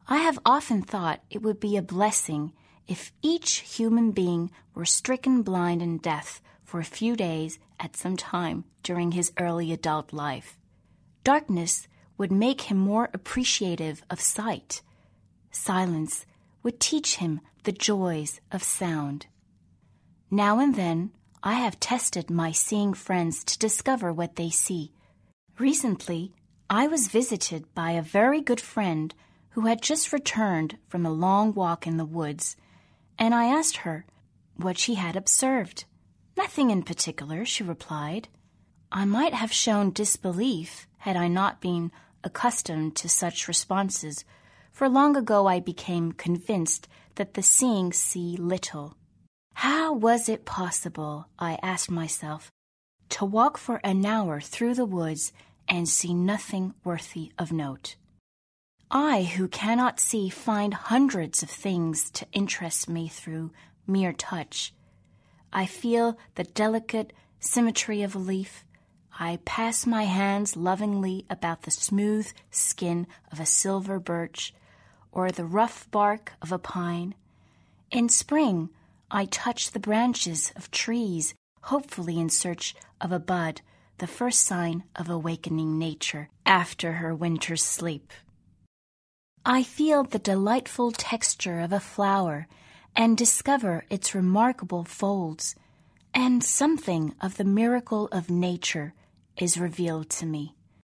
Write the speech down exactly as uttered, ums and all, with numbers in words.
I have often thought it would be a blessing if each human being were stricken blind in death for a few days at some time during his early adult life. Darkness would make him more appreciative of sight. Silence would teach him the joys of sound. Now and then, I have tested my seeing friends to discover what they see. Recently, I was visited by a very good friend who had just returned from a long walk in the woods, and I asked her what she had observed. "Nothing in particular," she replied. I might have shown disbelief had I not been accustomed to such responses, for long ago I became convinced that the seeing see little. How was it possible, I asked myself, to walk for an hour through the woods and see nothing worthy of note? I, who cannot see, find hundreds of things to interest me through mere touch. I feel the delicate symmetry of a leaf. I pass my hands lovingly about the smooth skin of a silver birch or the rough bark of a pine. In spring, I touch the branches of trees, hopefully in search of a bud, the first sign of awakening nature after her winter's sleep. I feel the delightful texture of a flower and discover its remarkable folds, and something of the miracle of nature is revealed to me.